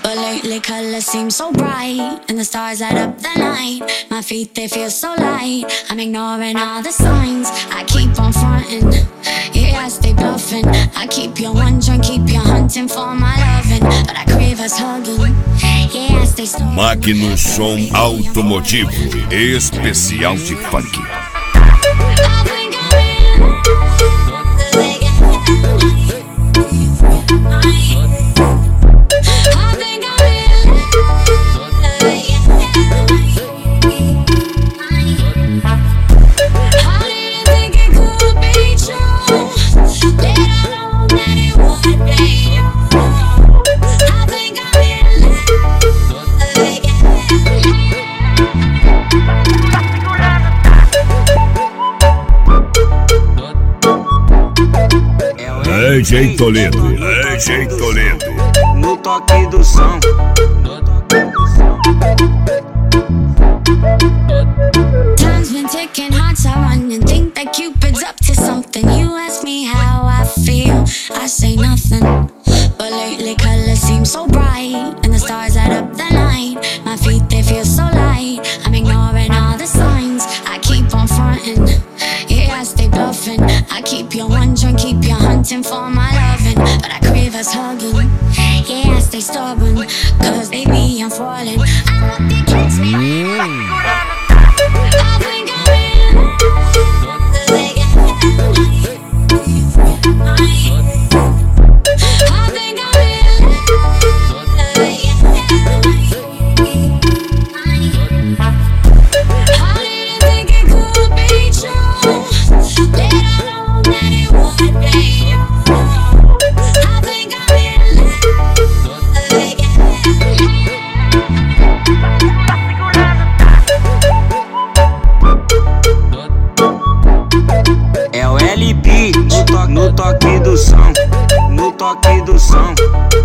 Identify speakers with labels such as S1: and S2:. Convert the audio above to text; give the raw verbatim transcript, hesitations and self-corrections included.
S1: But lately colors seem so bright and the stars light up the night. My feet, they feel so light. I'm ignoring all the signs. I keep on fronting, yeah, I stay bluffing. I keep you wondering, keep you hunting for my loving, but I crave us hugging, yeah, I stay stubborn.
S2: Magnus Som Automotivo Especial de Funk. D J Toledo, D J Toledo,
S3: no toque do som.
S1: Time's been ticking, hearts are running. Think that Cupid's up to something. You ask me how I feel, I say nothing. But lately colors seem so bright and the stars light up the night. My feet, they feel so light. I'm ignoring all the signs. I keep on fronting, yeah, I stay bluffing. I keep you wondering, keep you hunting for my loving, but I crave us hugging, yeah, I stay stubborn. Cause baby, I'm falling. I hope they catch me. I think I'm in love. I think I'm in love. How did I think it could be true? Did I know that it would be you? I think I'm in
S3: love. É o L P no toque, no toque do som, no toque do som.